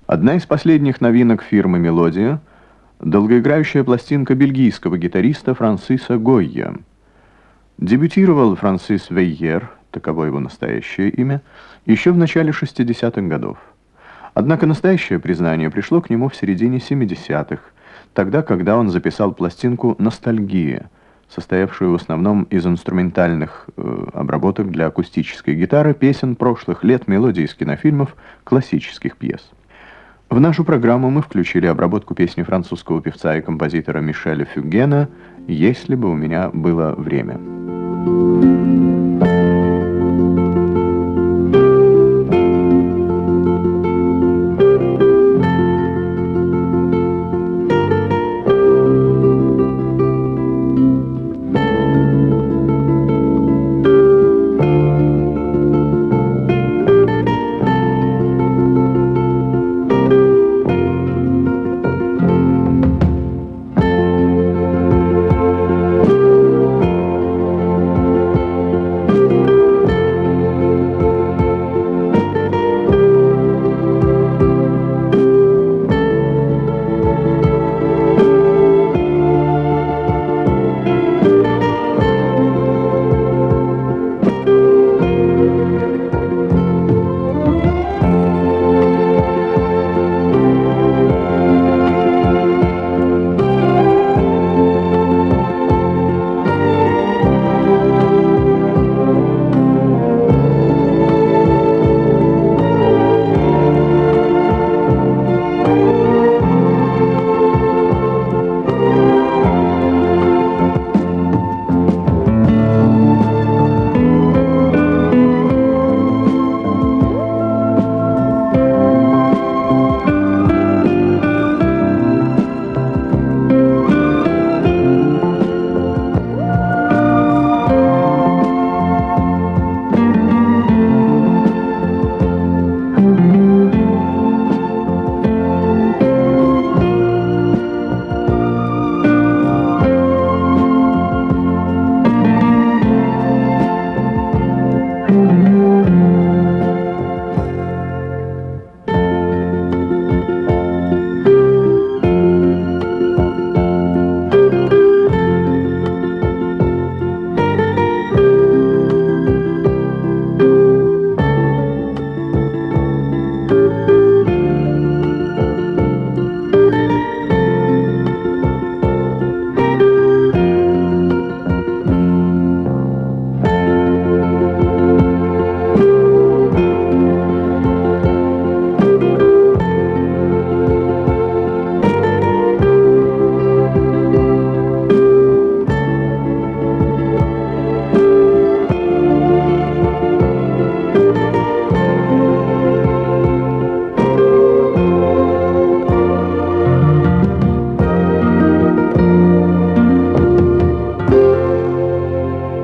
Одна из последних новинок фирмы «Мелодия» — долгоиграющая пластинка бельгийского гитариста Франсиса Гойя. Дебютировал Франсис Вейер, таково его настоящее имя, еще в начале 60-х годов. Однако настоящее признание пришло к нему в середине 70-х, тогда, когда он записал пластинку «Ностальгия», состоявшую в основном из инструментальных обработок для акустической гитары, песен прошлых лет, мелодий из кинофильмов, классических пьес. В нашу программу мы включили обработку песни французского певца и композитора Мишеля Фюгена «Если бы у меня было время».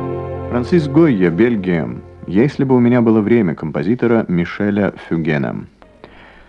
Франсис Гойя, Бельгия. «Если бы у меня было время» композитора Мишеля Фюгена.